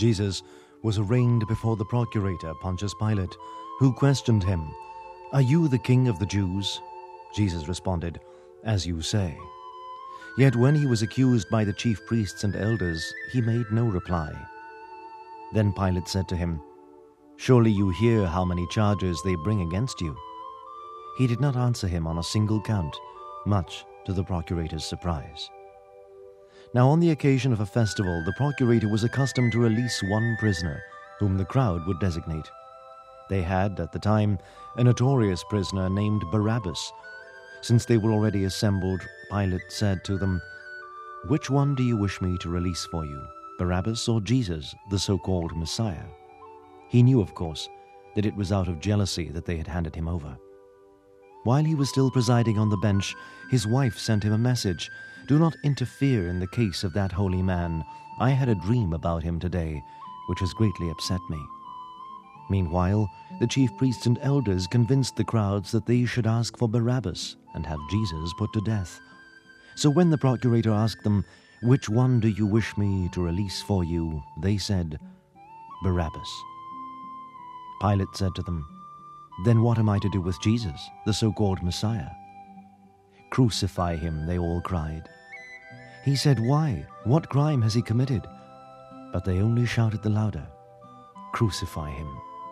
Jesus was arraigned before the procurator Pontius Pilate, who questioned him, "Are you the king of the Jews?" Jesus responded, "As you say." Yet when he was accused by the chief priests and elders, he made no reply. Then Pilate said to him, "Surely you hear how many charges they bring against you." He did not answer him on a single count, much to the procurator's surprise. Now on the occasion of a festival, the procurator was accustomed to release one prisoner, whom the crowd would designate. They had, at the time, a notorious prisoner named Barabbas. Since they were already assembled, Pilate said to them, "Which one do you wish me to release for you, Barabbas or Jesus, the so-called Messiah?" He knew, of course, that it was out of jealousy that they had handed him over. While he was still presiding on the bench, his wife sent him a message, "Do not interfere in the case of that holy man. I had a dream about him today, which has greatly upset me." Meanwhile, the chief priests and elders convinced the crowds that they should ask for Barabbas and have Jesus put to death. So when the procurator asked them, "Which one do you wish me to release for you?" they said, "Barabbas." Pilate said to them, "Then what am I to do with Jesus, the so-called Messiah?" "Crucify him," they all cried. He said, "Why? What crime has he committed?" But they only shouted the louder, "Crucify him."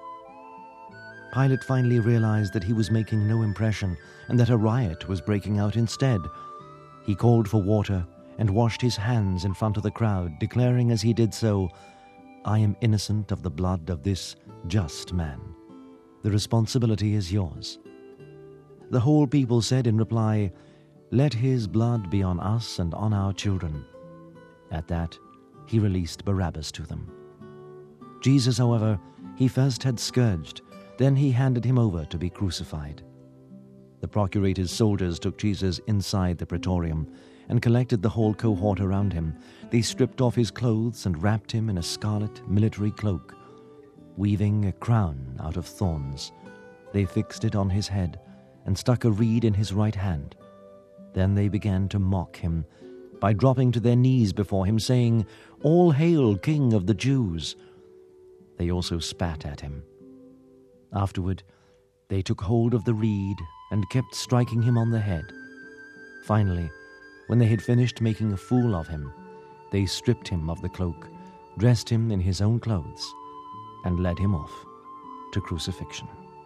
Pilate finally realized that he was making no impression and that a riot was breaking out instead. He called for water and washed his hands in front of the crowd, declaring as he did so, "I am innocent of the blood of this just man. The responsibility is yours." The whole people said in reply, "Let his blood be on us and on our children." At that, he released Barabbas to them. Jesus, however, he first had scourged, then he handed him over to be crucified. The procurator's soldiers took Jesus inside the praetorium and collected the whole cohort around him. They stripped off his clothes and wrapped him in a scarlet military cloak. Weaving a crown out of thorns, they fixed it on his head and stuck a reed in his right hand. Then they began to mock him by dropping to their knees before him, saying, "All hail, King of the Jews!" They also spat at him. Afterward, they took hold of the reed and kept striking him on the head. Finally, when they had finished making a fool of him, they stripped him of the cloak, dressed him in his own clothes, and led him off to crucifixion.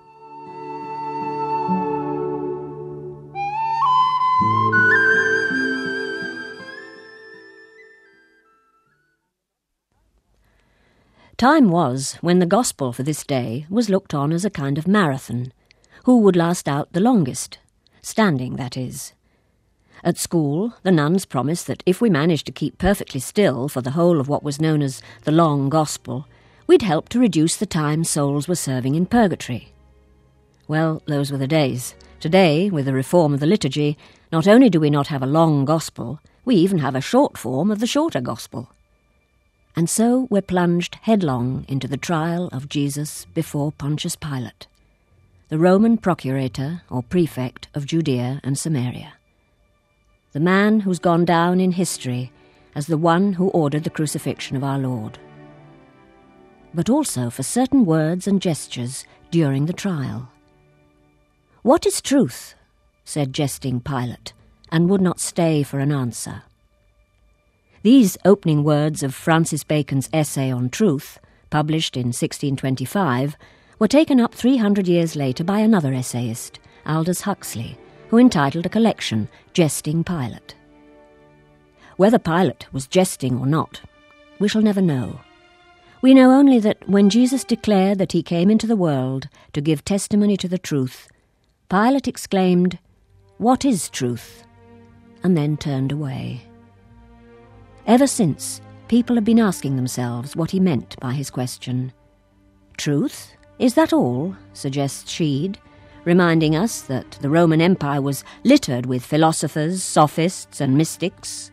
Time was when the gospel for this day was looked on as a kind of marathon. Who would last out the longest? Standing, that is. At school, the nuns promised that if we managed to keep perfectly still for the whole of what was known as the long gospel, we'd help to reduce the time souls were serving in purgatory. Well, those were the days. Today, with the reform of the liturgy, not only do we not have a long gospel, we even have a short form of the shorter gospel. And so we're plunged headlong into the trial of Jesus before Pontius Pilate, the Roman procurator or prefect of Judea and Samaria. The man who's gone down in history as the one who ordered the crucifixion of our Lord. But also for certain words and gestures during the trial. "What is truth?" said jesting Pilate, and would not stay for an answer. These opening words of Francis Bacon's essay on truth, published in 1625, were taken up 300 years later by another essayist, Aldous Huxley, who entitled a collection, Jesting Pilate. Whether Pilate was jesting or not, we shall never know. We know only that when Jesus declared that he came into the world to give testimony to the truth, Pilate exclaimed, "What is truth?" and then turned away. Ever since, people have been asking themselves what he meant by his question. "Truth? Is that all?" suggests Sheed, reminding us that the Roman Empire was littered with philosophers, sophists, and mystics.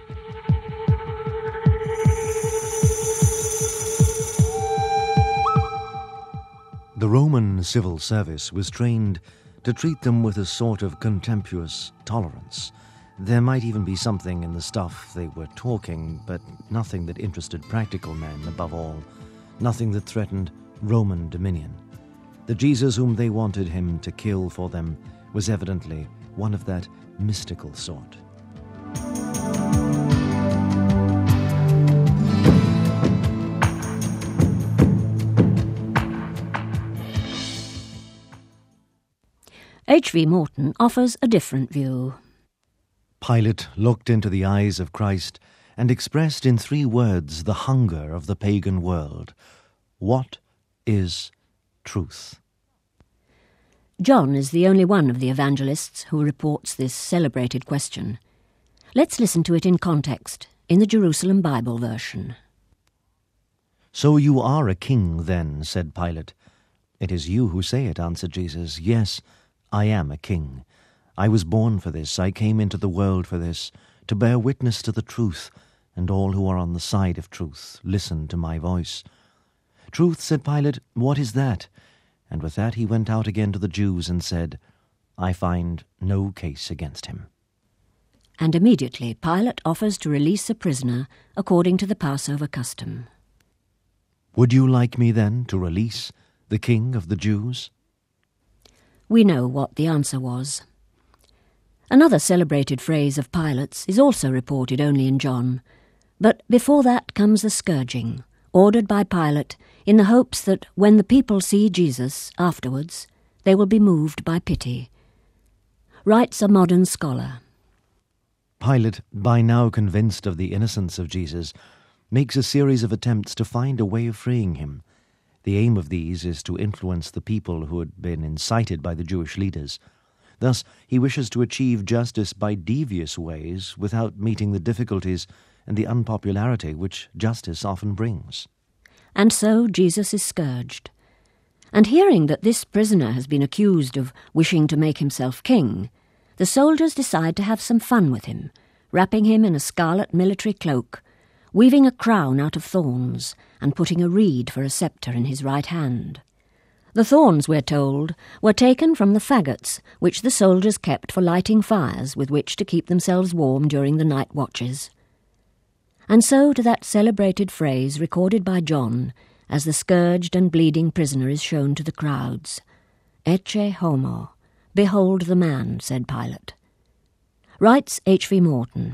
The Roman civil service was trained to treat them with a sort of contemptuous tolerance, There might even be something in the stuff they were talking, but nothing that interested practical men above all, nothing that threatened Roman dominion. The Jesus whom they wanted him to kill for them was evidently one of that mystical sort. H.V. Morton offers a different view. Pilate looked into the eyes of Christ and expressed in 3 words the hunger of the pagan world. What is truth? John is the only one of the evangelists who reports this celebrated question. Let's listen to it in context, in the Jerusalem Bible version. "So you are a king, then," said Pilate. "It is you who say it," answered Jesus. "Yes, I am a king. I was born for this. I came into the world for this, to bear witness to the truth, and all who are on the side of truth listen to my voice." "Truth," said Pilate, "what is that?" And with that he went out again to the Jews and said, "I find no case against him." And immediately Pilate offers to release a prisoner according to the Passover custom. "Would you like me then to release the King of the Jews?" We know what the answer was. Another celebrated phrase of Pilate's is also reported only in John, but before that comes the scourging, ordered by Pilate in the hopes that when the people see Jesus afterwards, they will be moved by pity. Writes a modern scholar, Pilate, by now convinced of the innocence of Jesus, makes a series of attempts to find a way of freeing him. The aim of these is to influence the people who had been incited by the Jewish leaders. Thus, he wishes to achieve justice by devious ways without meeting the difficulties and the unpopularity which justice often brings. And so Jesus is scourged. And hearing that this prisoner has been accused of wishing to make himself king, the soldiers decide to have some fun with him, wrapping him in a scarlet military cloak, weaving a crown out of thorns, and putting a reed for a sceptre in his right hand. The thorns, we're told, were taken from the faggots which the soldiers kept for lighting fires with which to keep themselves warm during the night watches. And so to that celebrated phrase recorded by John as the scourged and bleeding prisoner is shown to the crowds. "Ecce homo, behold the man," said Pilate. Writes H.V. Morton,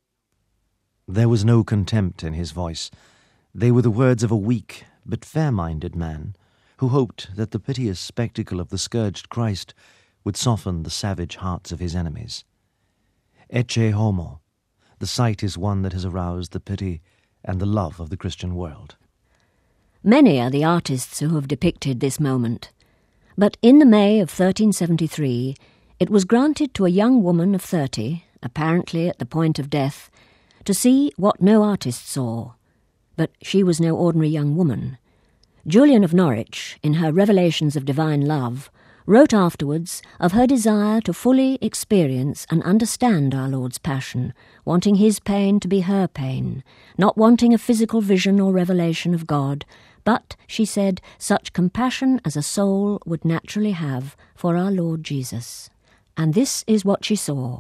There was no contempt in his voice. They were the words of a weak but fair-minded man who hoped that the piteous spectacle of the scourged Christ would soften the savage hearts of his enemies. Ecce homo. The sight is one that has aroused the pity and the love of the Christian world. Many are the artists who have depicted this moment, but in the May of 1373 it was granted to a young woman of 30, apparently at the point of death, to see what no artist saw. But she was no ordinary young woman. Julian of Norwich, in her Revelations of Divine Love, wrote afterwards of her desire to fully experience and understand our Lord's passion, wanting his pain to be her pain, not wanting a physical vision or revelation of God, but, she said, such compassion as a soul would naturally have for our Lord Jesus. And this is what she saw.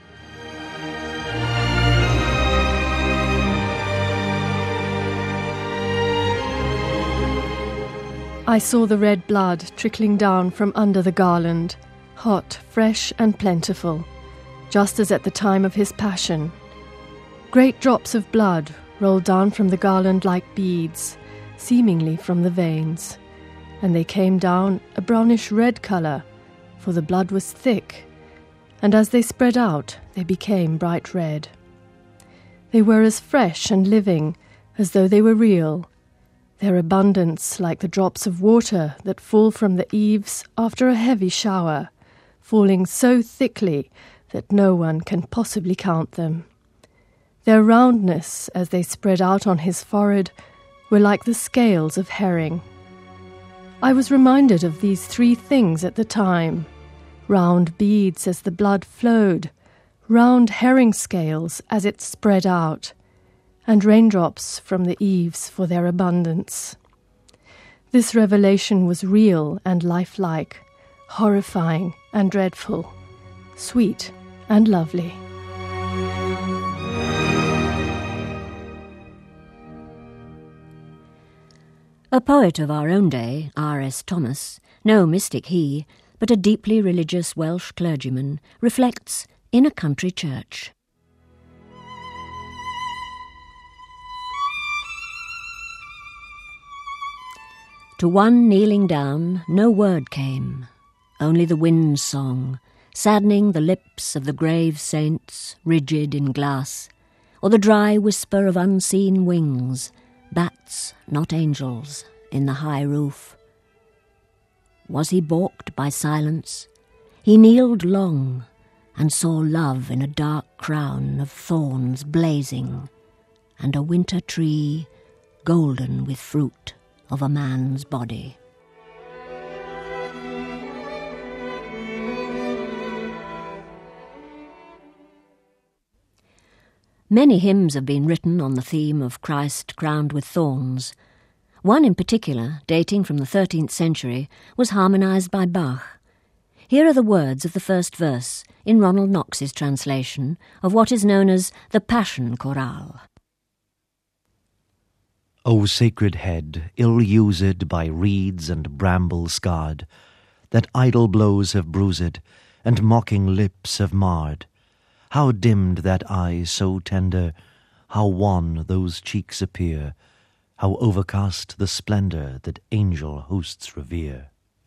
I saw the red blood trickling down from under the garland, hot, fresh and plentiful, just as at the time of his passion. Great drops of blood rolled down from the garland like beads, seemingly from the veins, and they came down a brownish-red colour, for the blood was thick, and as they spread out they became bright red. They were as fresh and living as though they were real, their abundance like the drops of water that fall from the eaves after a heavy shower, falling so thickly that no one can possibly count them. Their roundness, as they spread out on his forehead, were like the scales of herring. I was reminded of these 3 things at the time: round beads as the blood flowed, round herring scales as it spread out, and raindrops from the eaves for their abundance. This revelation was real and lifelike, horrifying and dreadful, sweet and lovely. A poet of our own day, R.S. Thomas, no mystic he, but a deeply religious Welsh clergyman, reflects in a country church. To one kneeling down no word came, only the wind's song, saddening the lips of the grave saints rigid in glass, or the dry whisper of unseen wings, bats, not angels, in the high roof. Was he balked by silence? He kneeled long, and saw love in a dark crown of thorns blazing, and a winter tree golden with fruit of a man's body. Many hymns have been written on the theme of Christ crowned with thorns. One in particular, dating from the 13th century, was harmonised by Bach. Here are the words of the first verse, in Ronald Knox's translation, of what is known as the Passion Chorale. O sacred head, ill-used by reeds and bramble scarred, that idle blows have bruised, and mocking lips have marred, how dimmed that eye so tender, how wan those cheeks appear, how overcast the splendour that angel hosts revere.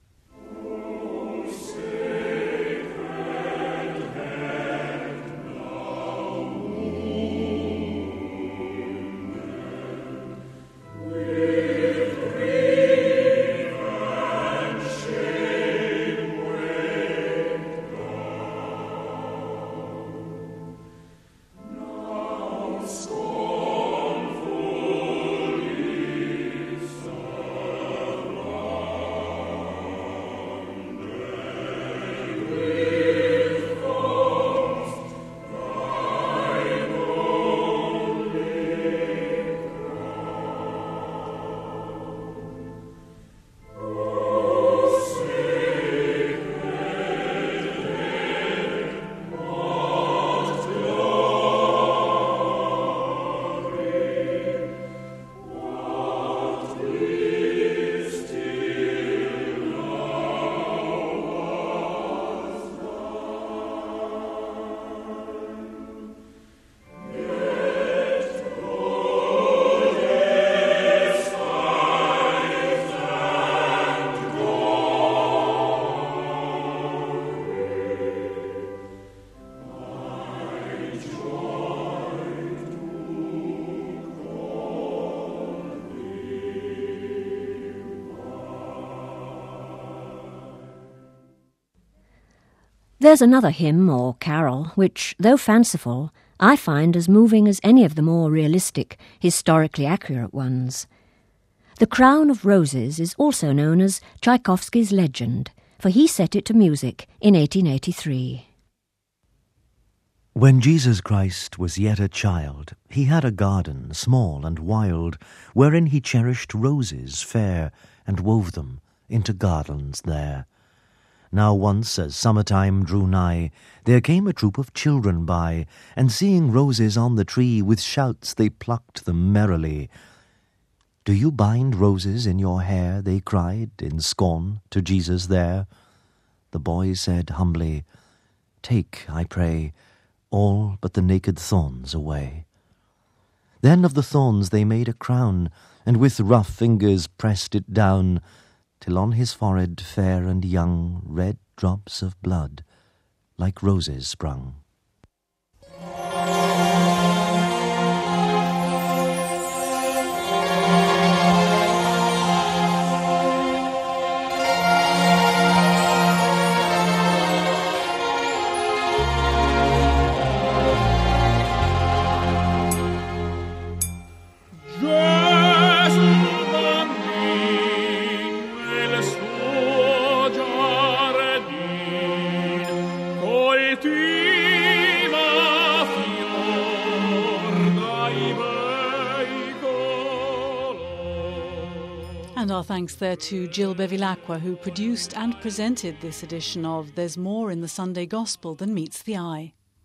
There's another hymn or carol which, though fanciful, I find as moving as any of the more realistic, historically accurate ones. The Crown of Roses is also known as Tchaikovsky's Legend, for he set it to music in 1883. When Jesus Christ was yet a child, he had a garden, small and wild, wherein he cherished roses fair, and wove them into garlands there. Now once, as summertime drew nigh, there came a troop of children by, and seeing roses on the tree, with shouts they plucked them merrily. "Do you bind roses in your hair?" they cried, in scorn, to Jesus there. The boy said humbly, "Take, I pray, all but the naked thorns away." Then of the thorns they made a crown, and with rough fingers pressed it down, till on his forehead fair and young red drops of blood like roses sprung. And our thanks there to Jill Bevilacqua, who produced and presented this edition of There's More in the Sunday Gospel Than Meets the Eye.